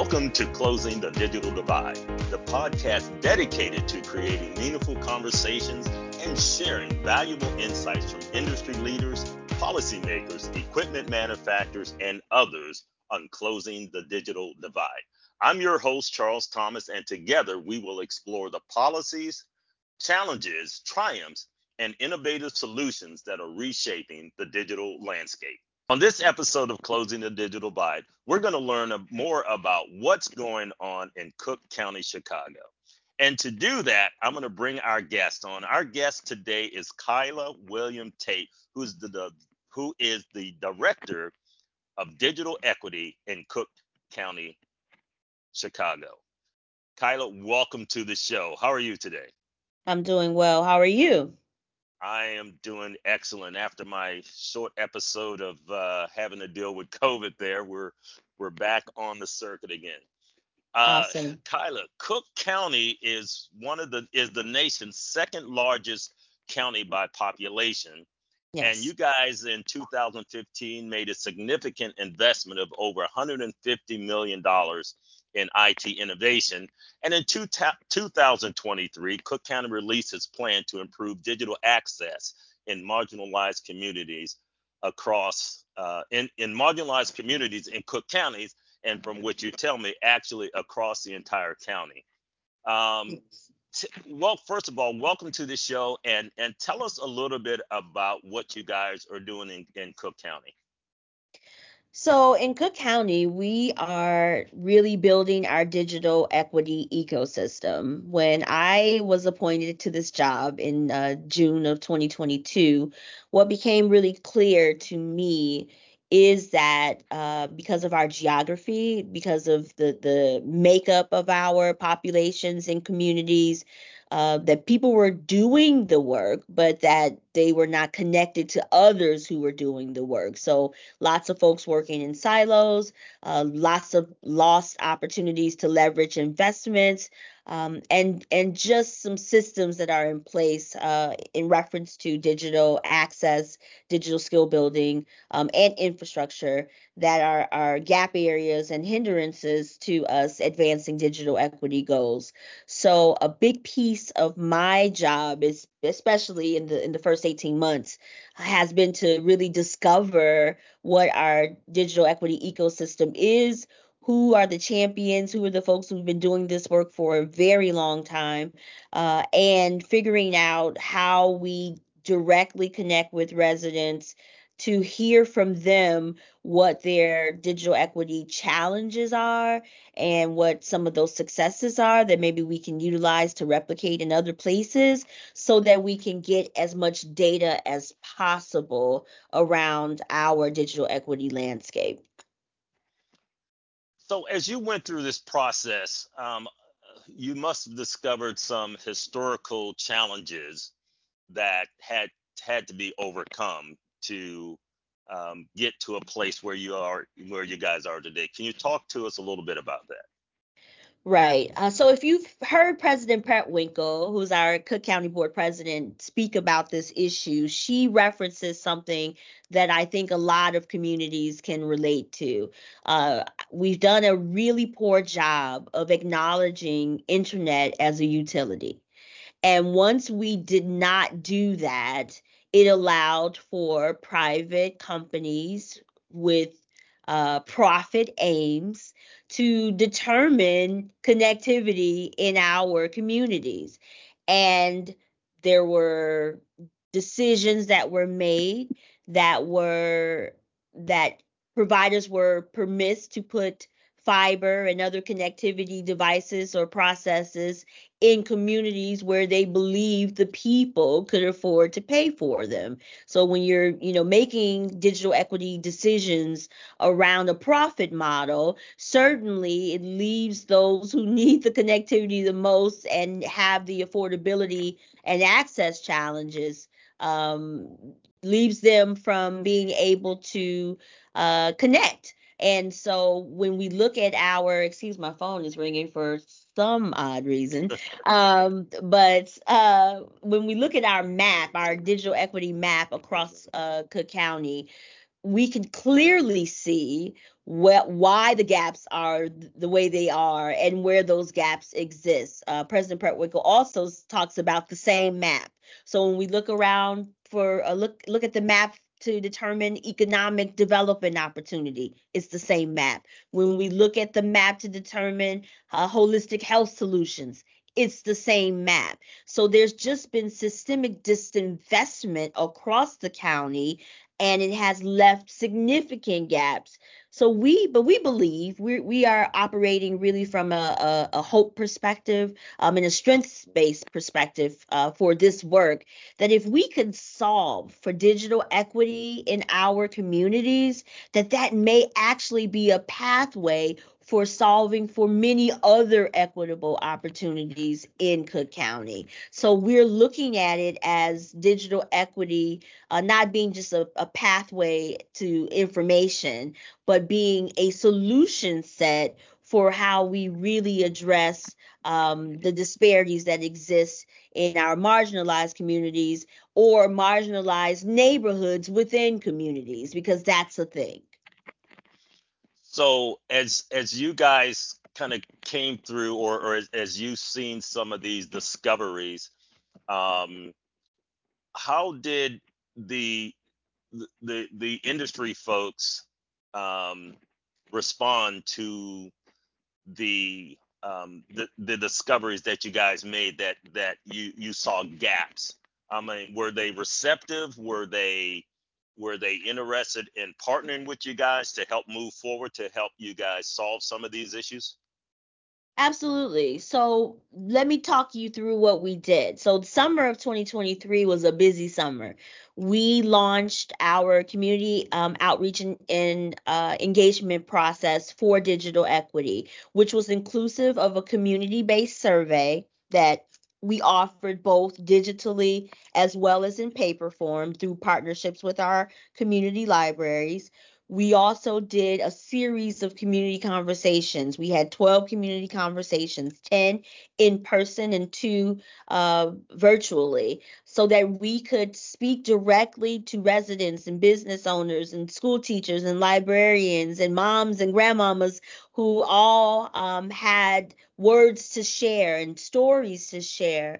Welcome to Closing the Digital Divide, the podcast dedicated to creating meaningful conversations and sharing valuable insights from industry leaders, policymakers, equipment manufacturers, and others on closing the digital divide. I'm your host, Charles Thomas, and together we will explore the policies, challenges, triumphs, and innovative solutions that are reshaping the digital landscape. On this episode of Closing the Digital Divide, we're going to learn more about what's going on in Cook County, Chicago. And to do that, I'm going to bring our guest on. Our guest today is Kyla William Tate, who is the Director of Digital Equity in Cook County, Chicago. Kyla, welcome to the show. How are you today? I'm doing well. How are you? I am doing excellent. After my short episode of having to deal with COVID, we're back on the circuit again. Uh, Awesome. Kyla, Cook County is the nation's second largest county by population, and you Yes. guys in 2015 made a significant investment of over $150 million in IT innovation. And in 2023, Cook County released its plan to improve digital access in marginalized communities in marginalized communities in Cook counties, and from what you tell me, actually across the entire county. Um, Yes. well, first of all, welcome to the show, and tell us a little bit about what you guys are doing in Cook County. So in Cook County, we are really building our digital equity ecosystem. When I was appointed to this job in June of 2022, what became really clear to me is that because of our geography, because of the makeup of our populations and communities, that people were doing the work, but that they were not connected to others who were doing the work. So lots of folks working in silos, lots of lost opportunities to leverage investments, and just some systems that are in place in reference to digital access, digital skill building, and infrastructure that are gap areas and hindrances to us advancing digital equity goals. So a big piece of my job is, especially in the first 18 months, has been to really discover what our digital equity ecosystem is, who are the champions, who are the folks who've been doing this work for a very long time, and figuring out how we directly connect with residents to hear from them what their digital equity challenges are and what some of those successes are that maybe we can utilize to replicate in other places so that we can get as much data as possible around our digital equity landscape. So, as you went through this process, you must have discovered some historical challenges that had to be overcome to get to a place where you guys are today. Can you talk to us a little bit about that? Right. So if you've heard President Pat Winkle, who's our Cook County Board President, speak about this issue, she references something that I think a lot of communities can relate to. We've done a really poor job of acknowledging internet as a utility. And once we did not do that, it allowed for private companies with profit aims to determine connectivity in our communities. And there were decisions that were made that providers were permits to put fiber and other connectivity devices or processes in communities where they believe the people could afford to pay for them. So when you're, making digital equity decisions around a profit model, certainly it leaves those who need the connectivity the most and have the affordability and access challenges, um, leaves them from being able to connect. And so when we look at excuse my phone is ringing for some odd reason. But when we look at our map, our digital equity map across Cook County, we can clearly see why the gaps are the way they are and where those gaps exist. President Pretwickle also talks about the same map. So when we look around for a look at the map to determine economic development opportunity, it's the same map. When we look at the map to determine holistic health solutions, it's the same map. So there's just been systemic disinvestment across the county, and it has left significant gaps. But we believe we are operating really from a hope perspective, and a strengths-based perspective for this work, that if we could solve for digital equity in our communities, that may actually be a pathway for solving for many other equitable opportunities in Cook County. So we're looking at it as digital equity not being just a pathway to information, but being a solution set for how we really address the disparities that exist in our marginalized communities or marginalized neighborhoods within communities, because that's a thing. So as you guys kind of came through, or as you've seen some of these discoveries, um, how did the the industry folks um, respond to the discoveries that you guys made, that you saw gaps? I mean, were they receptive? Were they interested in partnering with you guys to help move forward, to help you guys solve some of these issues? Absolutely. So let me talk you through what we did. So the summer of 2023 was a busy summer. We launched our community outreach and engagement process for digital equity, which was inclusive of a community-based survey that we offered both digitally as well as in paper form through partnerships with our community libraries. We also did a series of community conversations. We had 12 community conversations, 10 in person and 2 virtually, so that we could speak directly to residents and business owners and school teachers and librarians and moms and grandmamas who all had words to share and stories to share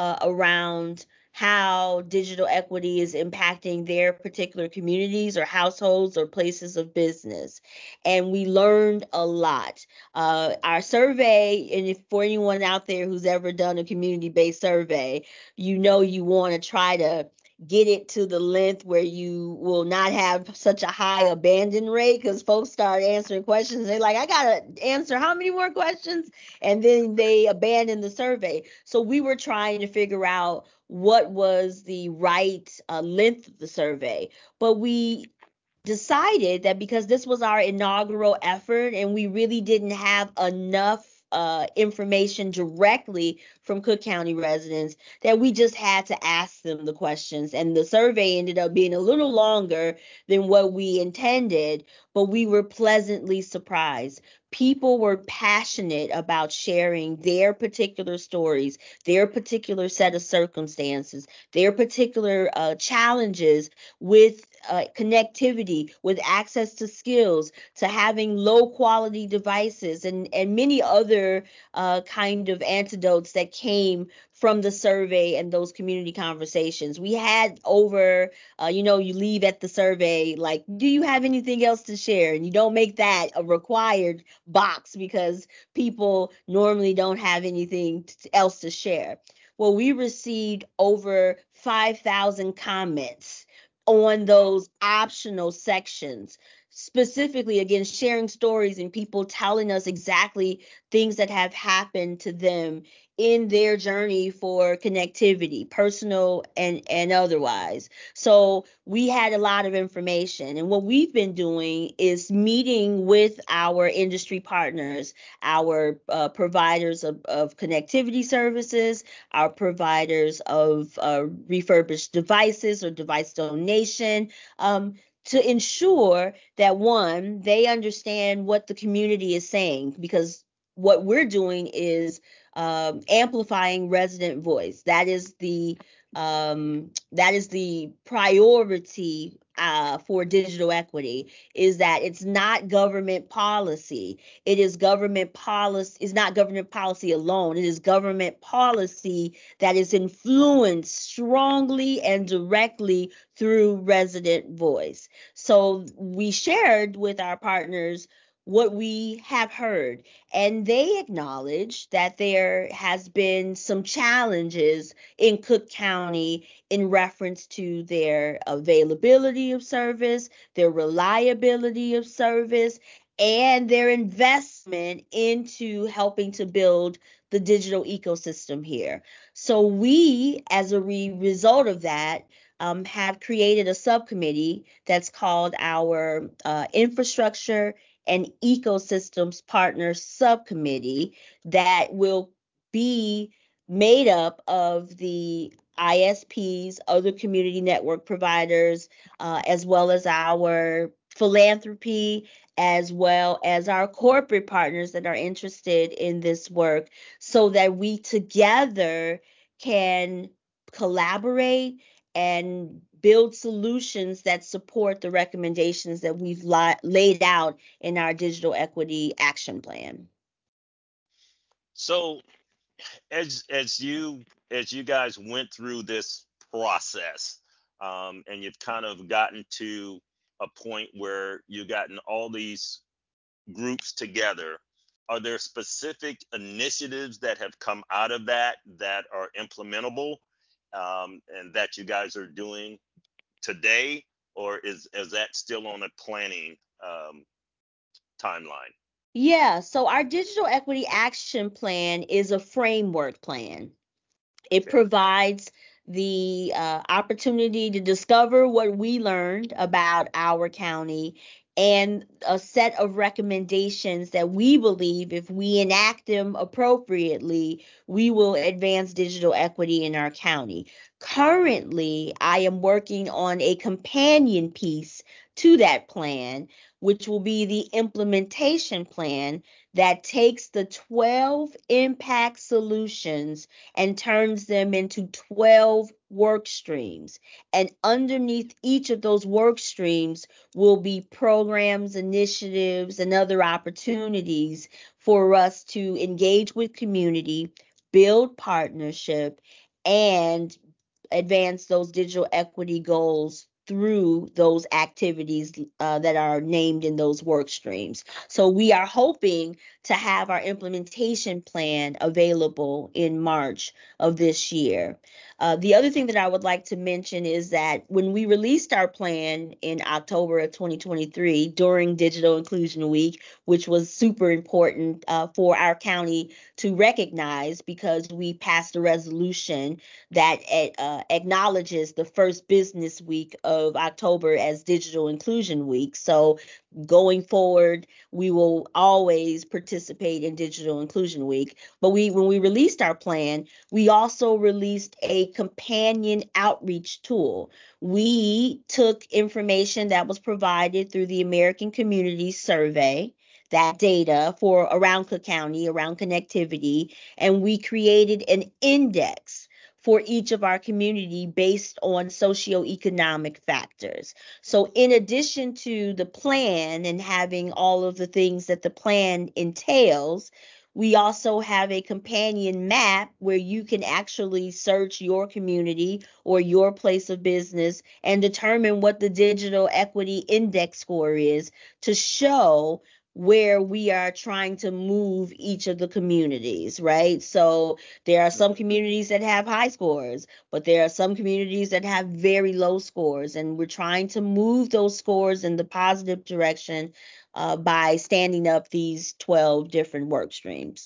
around how digital equity is impacting their particular communities or households or places of business. And we learned a lot. Our survey, and if for anyone out there who's ever done a community-based survey, you want to try to get it to the length where you will not have such a high abandon rate, because folks start answering questions. They're like, I gotta answer how many more questions? And then they abandon the survey. So we were trying to figure out what was the right length of the survey. But we decided that because this was our inaugural effort and we really didn't have enough information directly from Cook County residents, that we just had to ask them the questions. And the survey ended up being a little longer than what we intended, but we were pleasantly surprised. People were passionate about sharing their particular stories, their particular set of circumstances, their particular challenges with connectivity, with access to skills, to having low quality devices, and many other kind of antidotes that came from the survey and those community conversations. We had over, you leave at the survey like, do you have anything else to share? And you don't make that a required box because people normally don't have anything else to share. Well, we received over 5,000 comments on those optional sections, specifically, again, sharing stories and people telling us exactly things that have happened to them in their journey for connectivity, personal and otherwise. So we had a lot of information. And what we've been doing is meeting with our industry partners, our providers of connectivity services, our providers of refurbished devices or device donation, to ensure that, one, they understand what the community is saying, because what we're doing is amplifying resident voice. That is the priority for digital equity is that it's not government policy. It is government policy. It's not government policy alone. It is government policy that is influenced strongly and directly through resident voice. So we shared with our partners what we have heard, and they acknowledge that there has been some challenges in Cook County in reference to their availability of service, their reliability of service, and their investment into helping to build the digital ecosystem here. So we, as a result of that, have created a subcommittee that's called our Infrastructure and Ecosystems Partners Subcommittee that will be made up of the ISPs, other community network providers, as well as our philanthropy, as well as our corporate partners that are interested in this work, so that we together can collaborate and build solutions that support the recommendations that we've laid out in our digital equity action plan. So as you guys went through this process, and you've kind of gotten to a point where you've gotten all these groups together, are there specific initiatives that have come out of that that are implementable, and that you guys are doing today, or is that still on a planning timeline? Yeah, so our digital equity action plan is a framework plan. It Okay. provides the opportunity to discover what we learned about our county and a set of recommendations that we believe if we enact them appropriately, we will advance digital equity in our county. Currently, I am working on a companion piece to that plan, which will be the implementation plan that takes the 12 impact solutions and turns them into 12 work streams. And underneath each of those work streams will be programs, initiatives, and other opportunities for us to engage with community, build partnership, and advance those digital equity goals through those activities that are named in those work streams. So we are hoping to have our implementation plan available in March of this year. The other thing that I would like to mention is that when we released our plan in October of 2023 during Digital Inclusion Week, which was super important for our county to recognize because we passed a resolution that acknowledges the first business week of October as Digital Inclusion Week. So going forward, we will always participate in Digital Inclusion Week. But when we released our plan, we also released a companion outreach tool. We took information that was provided through the American Community Survey, that data for around Cook County, around connectivity, and we created an index for each of our community based on socioeconomic factors. So in addition to the plan and having all of the things that the plan entails, we also have a companion map where you can actually search your community or your place of business and determine what the digital equity index score is to show where we are trying to move each of the communities, right? So there are some communities that have high scores, but there are some communities that have very low scores, and we're trying to move those scores in the positive direction by standing up these 12 different work streams.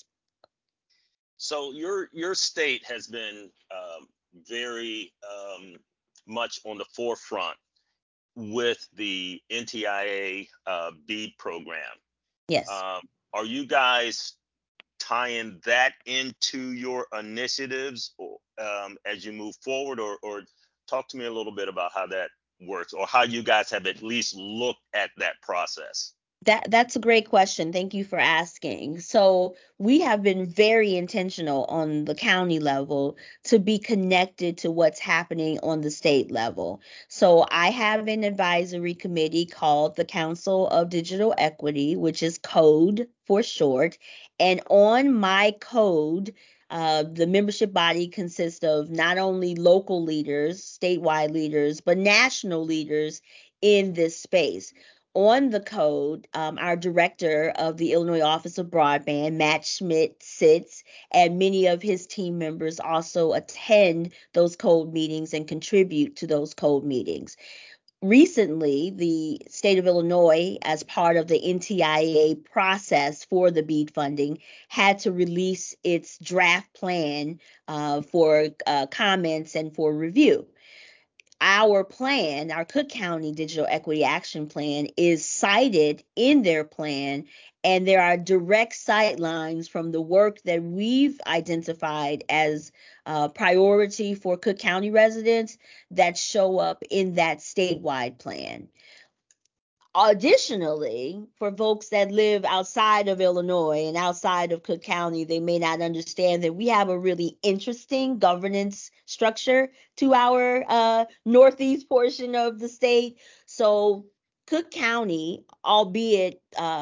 So your state has been very much on the forefront with the NTIA BEAD program. Yes. Are you guys tying that into your initiatives, as you move forward, or talk to me a little bit about how that works, or how you guys have at least looked at that process? That's a great question. Thank you for asking. So we have been very intentional on the county level to be connected to what's happening on the state level. So I have an advisory committee called the Council of Digital Equity, which is CODE for short. And on my CODE, the membership body consists of not only local leaders, statewide leaders, but national leaders in this space. On the code, our director of the Illinois Office of Broadband, Matt Schmidt, sits, and many of his team members also attend those code meetings and contribute to those code meetings. Recently, the state of Illinois, as part of the NTIA process for the BEAD funding, had to release its draft plan for comments and for review. Our plan, our Cook County Digital Equity Action Plan, is cited in their plan, and there are direct sight lines from the work that we've identified as priority for Cook County residents that show up in that statewide plan. Additionally, for folks that live outside of Illinois and outside of Cook County, they may not understand that we have a really interesting governance structure to our northeast portion of the state. So Cook County, albeit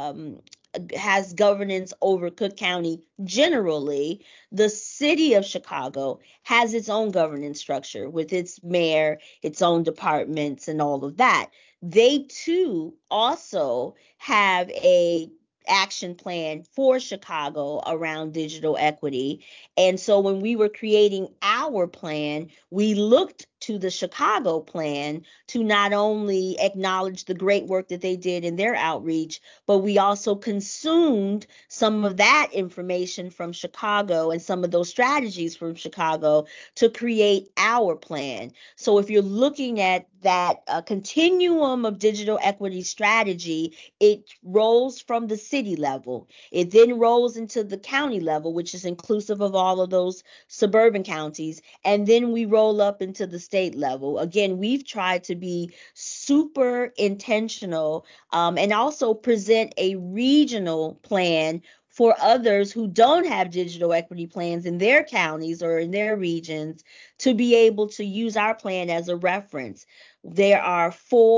has governance over Cook County generally, the city of Chicago has its own governance structure with its mayor, its own departments, and all of that. They too also have a action plan for Chicago around digital equity. And so when we were creating our plan, we looked to the Chicago plan to not only acknowledge the great work that they did in their outreach, but we also consumed some of that information from Chicago and some of those strategies from Chicago to create our plan. So if you're looking at that continuum of digital equity strategy, it rolls from the city level. It then rolls into the county level, which is inclusive of all of those suburban counties. And then we roll up into the state level. Again, we've tried to be super intentional and also present a regional plan for others who don't have digital equity plans in their counties or in their regions to be able to use our plan as a reference. There are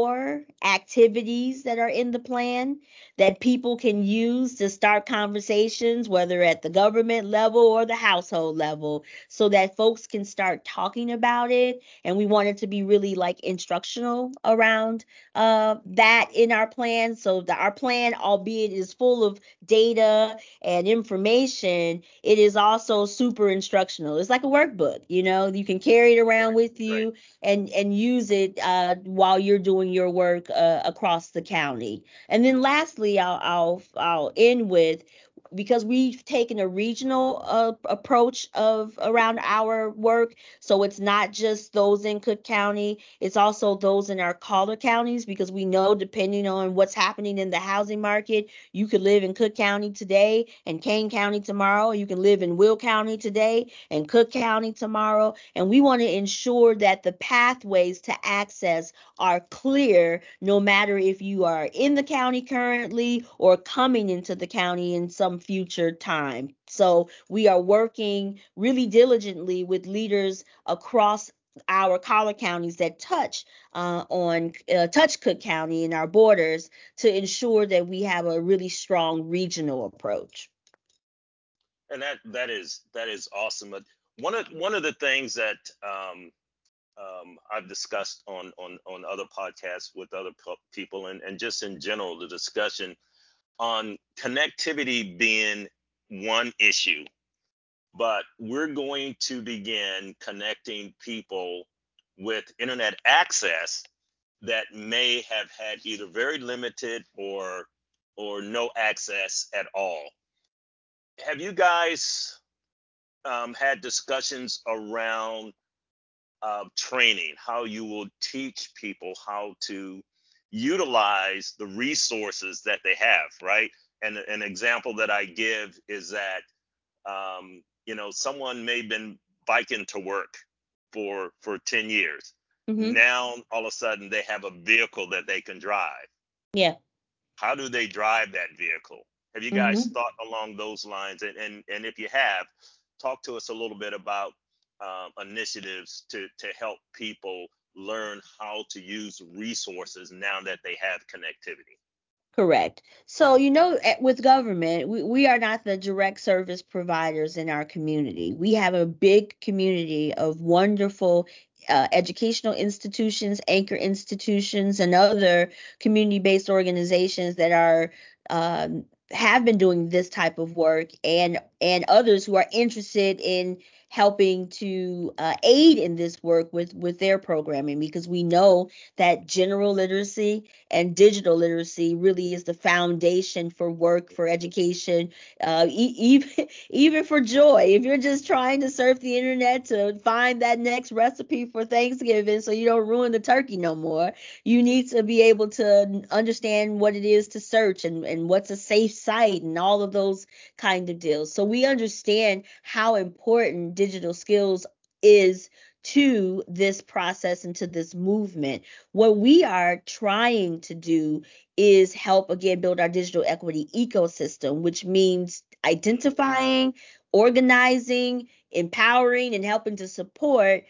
4 activities that are in the plan that people can use to start conversations, whether at the government level or the household level, so that folks can start talking about it. And we want it to be really like instructional around that in our plan, so that our plan, albeit is full of data and information, it is also super instructional. It's like a workbook, you can carry it around with you and use it while you're doing your work across the county. And then lastly, I'll end with, because we've taken a regional approach of around our work, so it's not just those in Cook County, it's also those in our collar counties, because we know depending on what's happening in the housing market, you could live in Cook County today and Kane County tomorrow. You can live in Will County today and Cook County tomorrow. And we want to ensure that the pathways to access are clear, no matter if you are in the county currently or coming into the county in some future time. So we are working really diligently with leaders across our collar counties that touch Cook County and our borders to ensure that we have a really strong regional approach. And that is awesome. But one of the things that I've discussed on other podcasts with other people, and just in general, the discussion on connectivity being one issue, but we're going to begin connecting people with internet access that may have had either very limited or no access at all. Have you guys had discussions around training, how you will teach people how to utilize the resources that they have, right? And an example that I give is that someone may have been biking to work for 10 years. Mm-hmm. Now all of a sudden they have a vehicle that they can drive. Yeah. How do they drive that vehicle? Have you guys Hmm. thought along those lines? And if you have, talk to us a little bit about initiatives to help people learn how to use resources now that they have connectivity. Correct. So, with government, we are not the direct service providers in our community. We have a big community of wonderful educational institutions, anchor institutions, and other community-based organizations that are have been doing this type of work, and others who are interested in helping to aid in this work with their programming, because we know that general literacy and digital literacy really is the foundation for work, for education, even for joy. If you're just trying to surf the internet to find that next recipe for Thanksgiving so you don't ruin the turkey no more, you need to be able to understand what it is to search, and what's a safe site and all of those kind of deals. So we understand how important digital skills is to this process and to this movement. What we are trying to do is help again build our digital equity ecosystem, which means identifying, organizing, empowering, and helping to support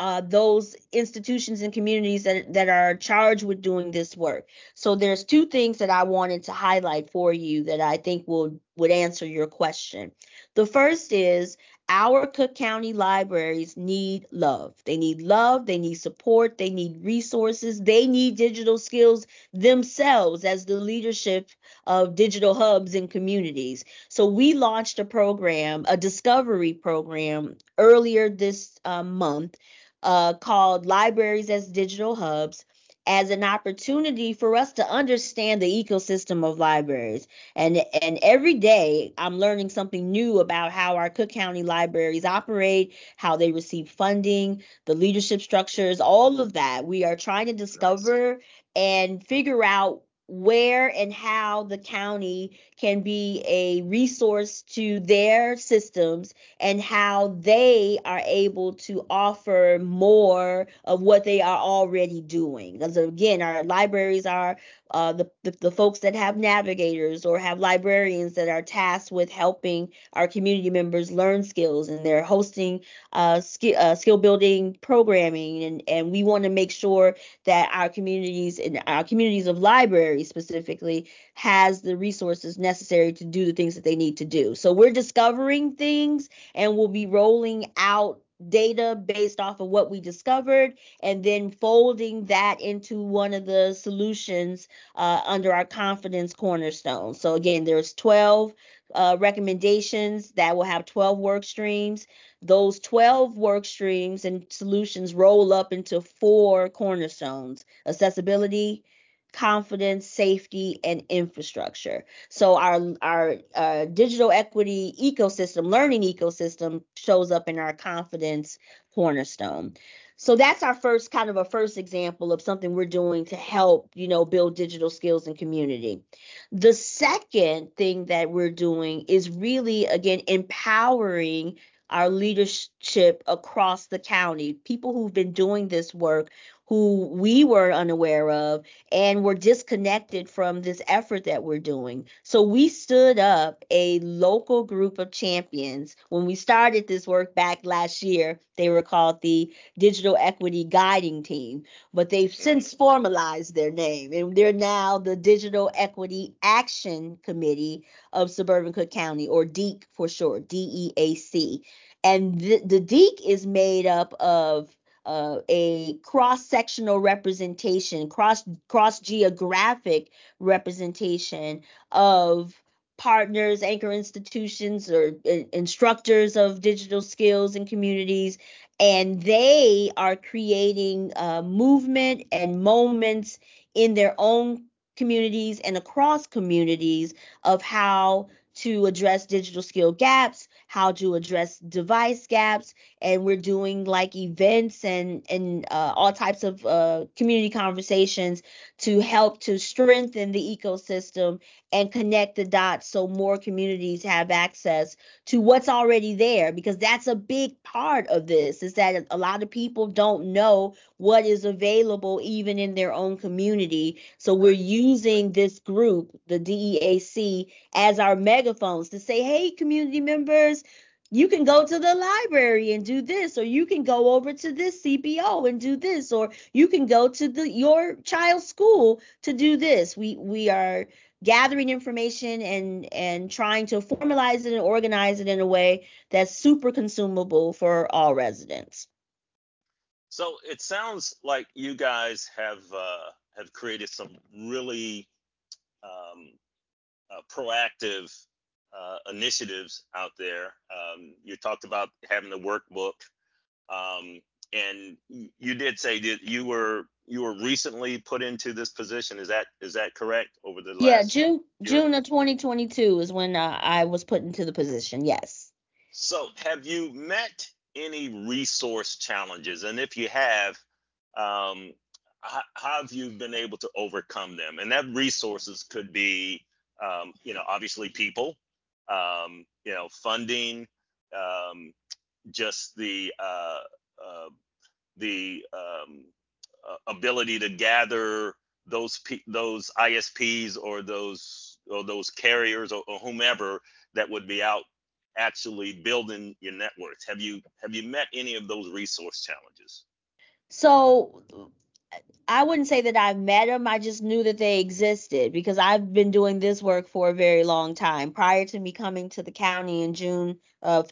those institutions and communities that are charged with doing this work. So there's two things that I wanted to highlight for you that I think would answer your question. The first is our Cook County libraries need love. They need love, they need support, they need resources, they need digital skills themselves as the leadership of digital hubs and communities. So we launched a program, a discovery program, earlier this month called Libraries as Digital Hubs, as an opportunity for us to understand the ecosystem of libraries. And every day I'm learning something new about how our Cook County libraries operate, how they receive funding, the leadership structures, all of that. We are trying to Nice. discover and figure out where and how the county can be a resource to their systems, and how they are able to offer more of what they are already doing. Because again, our libraries are the folks that have navigators or have librarians that are tasked with helping our community members learn skills, and they're hosting skill building programming, and we want to make sure that our communities and our communities of libraries specifically has the resources necessary to do the things that they need to do. So we're discovering things, and we'll be rolling out data based off of what we discovered, and then folding that into one of the solutions under our confidence cornerstone. So again, there's 12 recommendations that will have 12 work streams. Those 12 work streams and solutions roll up into four cornerstones: accessibility, confidence, safety, and infrastructure. So our digital equity ecosystem, learning ecosystem, shows up in our confidence cornerstone. So that's our first kind of a first example of something we're doing to help, build digital skills and community. The second thing that we're doing is really, again, empowering our leadership across the county, people who've been doing this work, who we were unaware of and were disconnected from this effort that we're doing. So we stood up a local group of champions. When we started this work back last year, they were called the Digital Equity Guiding Team, but they've since formalized their name, and they're now the Digital Equity Action Committee of Suburban Cook County, or DEAC for short, DEAC. And the DEAC is made up of a cross-sectional representation, cross geographic representation of partners, anchor institutions, or instructors of digital skills and communities, and they are creating movement and moments in their own communities and across communities of how to address digital skill gaps, how to address device gaps, and we're doing like events and all types of community conversations to help to strengthen the ecosystem and connect the dots so more communities have access to what's already there, because that's a big part of this, is that a lot of people don't know what is available even in their own community. So we're using this group, the DEAC, as our megaphones to say, hey, community members, you can go to the library and do this, or you can go over to this CPO and do this, or you can go to your child's school to do this. We are gathering information and trying to formalize it and organize it in a way that's super consumable for all residents. So it sounds like you guys have created some really um, proactive initiatives out there. You talked about having the workbook, um, and you did say that you were recently put into this position. Is that correct? Over the Yeah, last year. June of 2022 is when I was put into the position. Yes. So have you met any resource challenges? And if you have, um, how have you been able to overcome them? And that resources could be, obviously people, funding, um, just uh, the ability to gather those ISPs or those carriers or whomever that would be out actually building your networks. Have you met any of those resource challenges? So I wouldn't say that I've met them. I just knew that they existed because I've been doing this work for a very long time. Prior to me coming to the county in June of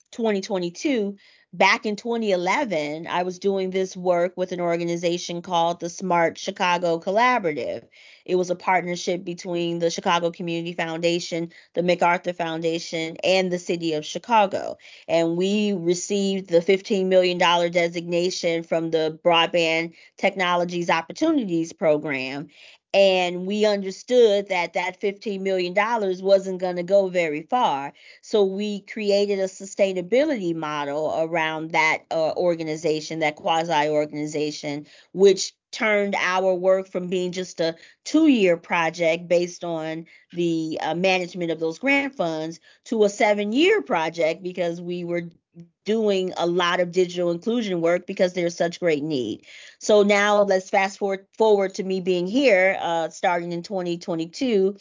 2022, back in 2011, I was doing this work with an organization called the Smart Chicago Collaborative. It was a partnership between the Chicago Community Foundation, the MacArthur Foundation, and the city of Chicago. And we received the $15 million designation from the Broadband Technologies Opportunities Program. And we understood that that $15 million wasn't going to go very far. So we created a sustainability model around that organization, that quasi organization, which turned our work from being just a 2-year project based on the management of those grant funds to a 7-year project because we were doing a lot of digital inclusion work because there's such great need. So now let's fast forward to me being here, starting in 2022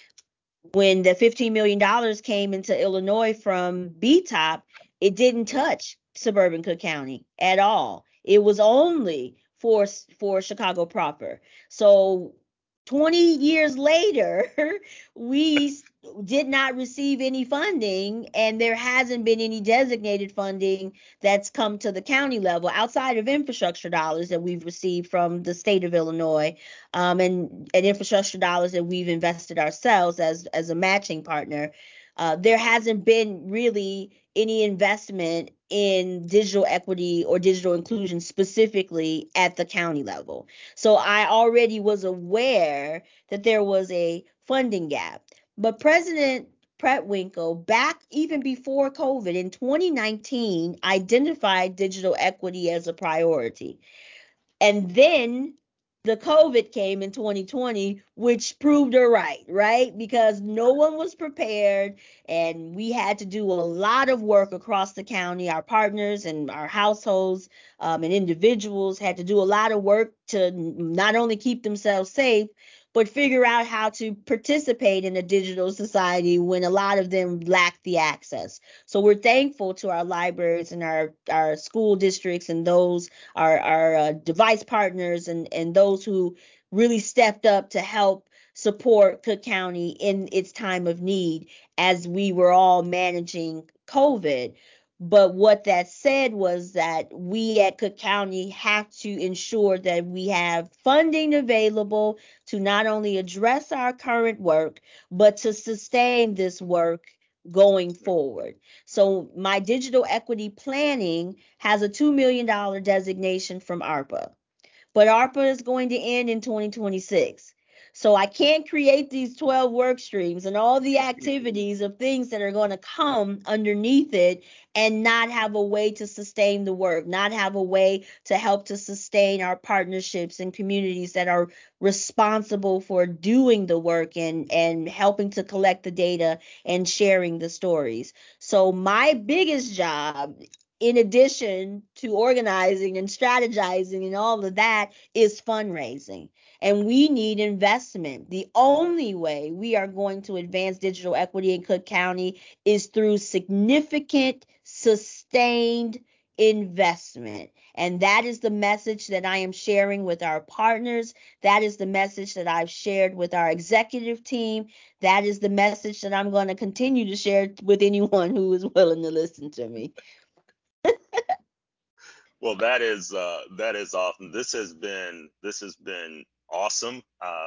when the $15 million came into Illinois from BTOP, it didn't touch suburban Cook County at all. It was only for Chicago proper. So 20 years later, we did not receive any funding, and there hasn't been any designated funding that's come to the county level outside of infrastructure dollars that we've received from the state of Illinois, and infrastructure dollars that we've invested ourselves as a matching partner. There hasn't been really any investment in digital equity or digital inclusion specifically at the county level. So I already was aware that there was a funding gap. But President Winkle, back even before COVID in 2019, identified digital equity as a priority. And then the COVID came in 2020, which proved her right? Because no one was prepared, and we had to do a lot of work across the county. Our partners and our households and individuals had to do a lot of work to not only keep themselves safe, but figure out how to participate in a digital society when a lot of them lack the access. So we're thankful to our libraries and our school districts and those our device partners and those who really stepped up to help support Cook County in its time of need as we were all managing COVID. But what that said was that we at Cook County have to ensure that we have funding available to not only address our current work, but to sustain this work going forward. So my digital equity planning has a $2 million designation from ARPA, but ARPA is going to end in 2026. So I can't create these 12 work streams and all the activities of things that are going to come underneath it and not have a way to sustain the work, not have a way to help to sustain our partnerships and communities that are responsible for doing the work and helping to collect the data and sharing the stories. So my biggest job in addition to organizing and strategizing and all of that, is fundraising. And we need investment. The only way we are going to advance digital equity in Cook County is through significant, sustained investment. And that is the message that I am sharing with our partners. That is the message that I've shared with our executive team. That is the message that I'm going to continue to share with anyone who is willing to listen to me. Well, that is awesome. This has been awesome.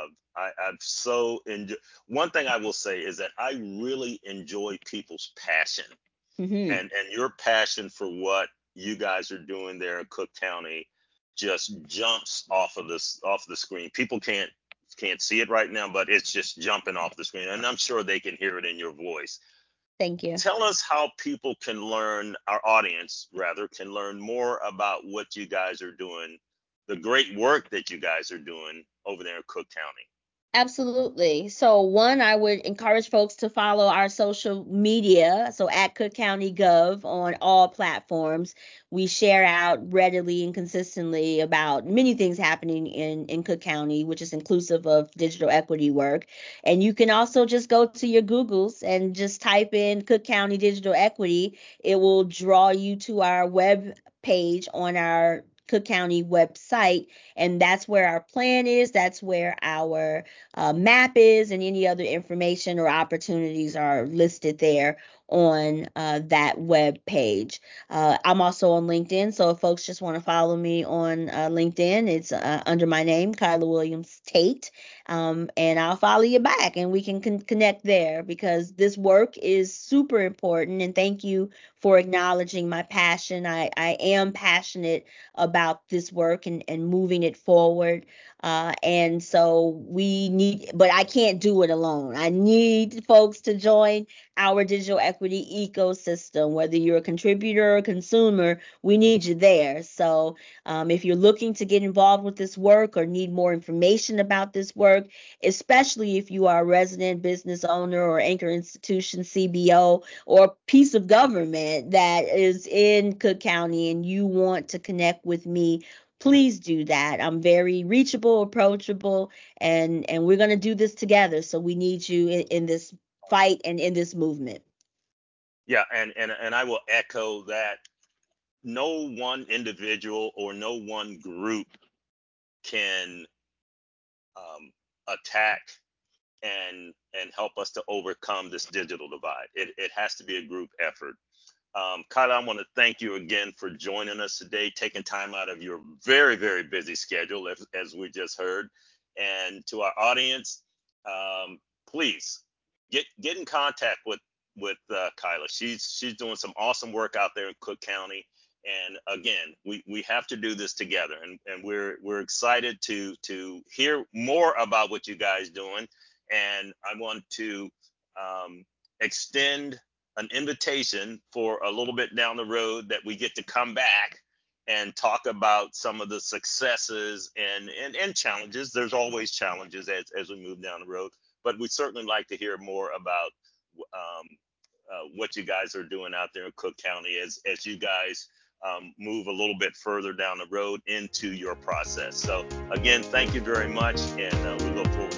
I've so enjoyed. One thing I will say is that I really enjoy people's passion, Mm-hmm. and your passion for what you guys are doing there in Cook County just jumps off the screen. People can't see it right now, but it's just jumping off the screen, and I'm sure they can hear it in your voice. Thank you. Tell us how people can learn, our audience rather, can learn more about what you guys are doing, the great work that you guys are doing over there in Cook County. Absolutely. So, one, I would encourage folks to follow our social media. So, at Cook County Gov on all platforms, we share out readily and consistently about many things happening in Cook County, which is inclusive of digital equity work. And you can also just go to your Googles and just type in Cook County Digital Equity. It will draw you to our web page on our Cook County website, and that's where our plan is. That's where our map is, and any other information or opportunities are listed there on that web page. I'm also on LinkedIn, so if folks just want to follow me on LinkedIn, it's under my name, Kyla Williams Tate, and I'll follow you back, and we can connect there, because this work is super important. And thank you for acknowledging my passion. I am passionate about this work and moving it forward. And so we need, but I can't do it alone. I need folks to join our digital equity ecosystem. Whether you're a contributor or consumer, we need you there. So if you're looking to get involved with this work or need more information about this work, especially if you are a resident business owner or anchor institution, CBO, or piece of government that is in Cook County and you want to connect with me, please do that. I'm very reachable, approachable, and we're going to do this together. So we need you in this fight and in this movement. Yeah, and I will echo that. No one individual or no one group can attack and help us to overcome this digital divide. It has to be a group effort. Kyla, I want to thank you again for joining us today, taking time out of your very, very busy schedule, as we just heard. And to our audience, please get in contact with Kyla. She's doing some awesome work out there in Cook County. And again, we have to do this together, and we're excited to hear more about what you guys doing. And I want to extend an invitation for a little bit down the road that we get to come back and talk about some of the successes and challenges. There's always challenges as we move down the road, but we'd certainly like to hear more about what you guys are doing out there in Cook County as you guys move a little bit further down the road into your process. So again, thank you very much, and we look forward